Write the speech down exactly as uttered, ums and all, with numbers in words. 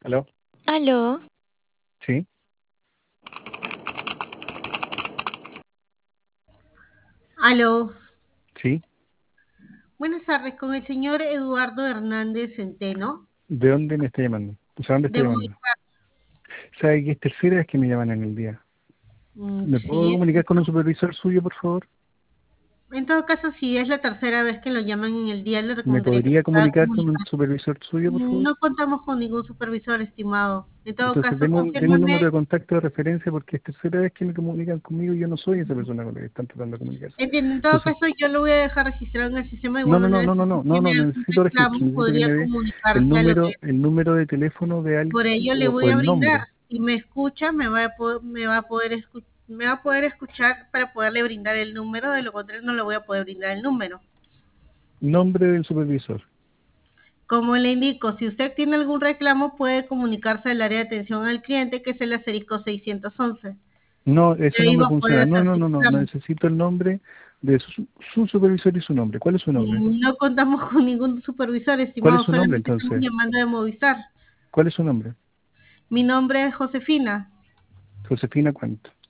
¿Aló? Aló, Sí, Aló, sí. buenas tardes, con el señor Eduardo Hernández Centeno, ¿De dónde me está llamando? O sea, ¿dónde está de llamando? Movistar. ¿Sabe que es tercera vez que me llaman en el día? Mm, ¿Me puedo sí, es- comunicar con un supervisor suyo, por favor? en todo caso, si es la tercera vez que lo llaman en el día, le ¿Me recomendaría que se podría pueda comunicar con un comunicar. supervisor suyo, por Mm, favor? No contamos con ningún supervisor, estimado. En todo Entonces, caso, denme un, denme un número confírmeme. de contacto de referencia porque es tercera vez que me comunican conmigo y yo no soy esa persona con la que están tratando de comunicarse. Entiendo, en todo Entonces, caso, yo lo voy a dejar registrado en el sistema. De no, igual no, no, manera, no, si no, no, usted no, tiene no, algún necesito registro, reclamo, necesito que me podría dé el comunicarse a lo número, que el número de teléfono de alguien por ello le o, voy o a el brindar. nombre. Si me escucha, me va a poder, me va a poder escu- me va a poder escuchar para poderle brindar el número. De lo contrario, no le voy a poder brindar el número. Nombre del supervisor. Como le indico, si usted tiene algún reclamo, puede comunicarse al área de atención al cliente, que es el asterisco seiscientos once. No, eso Y no ahí me va a poder funciona. No, hacer no, su no, no. reclamo. Necesito el nombre de su, su supervisor y su nombre. ¿Cuál es su nombre? No contamos con ningún supervisor, ¿Cuál es estimado, su nombre solamente estamos entonces? llamando de Movistar. ¿Cuál es su nombre? Mi nombre es Josefina. Josefina, ¿cuánto?